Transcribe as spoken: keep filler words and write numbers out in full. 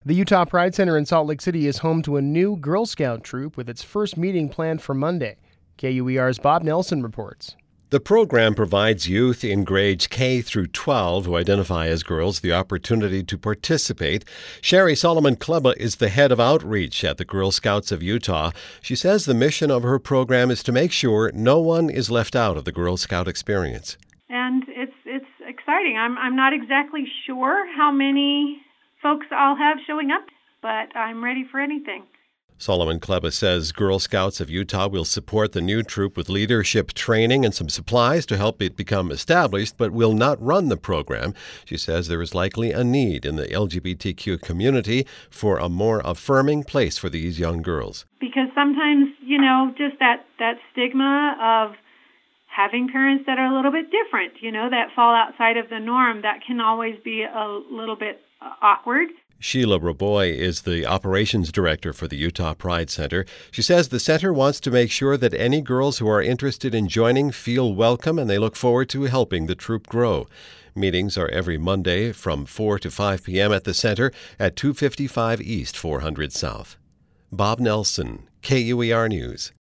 The Utah Pride Center in Salt Lake City is home to a new Girl Scout troop with its first meeting planned for Monday. K U E R's Bob Nelson reports. The program provides youth in grades K through twelve who identify as girls the opportunity to participate. Sherry Solomon Kleba is the head of outreach at the Girl Scouts of Utah. She says the mission of her program is to make sure no one is left out of the Girl Scout experience. And it's it's exciting. I'm I'm not exactly sure how many folks I'll have showing up, but I'm ready for anything. Solomon Kleba says Girl Scouts of Utah will support the new troop with leadership training and some supplies to help it become established, but will not run the program. She says there is likely a need in the L G B T Q community for a more affirming place for these young girls. Because sometimes, you know, just that, that stigma of having parents that are a little bit different, you know, that fall outside of the norm, that can always be a little bit uh, awkward. Sheila Raboy is the operations director for the Utah Pride Center. She says the center wants to make sure that any girls who are interested in joining feel welcome, and they look forward to helping the troop grow. Meetings are every Monday from four to five p.m. at the center at two fifty-five East four hundred South. Bob Nelson, K U E R News.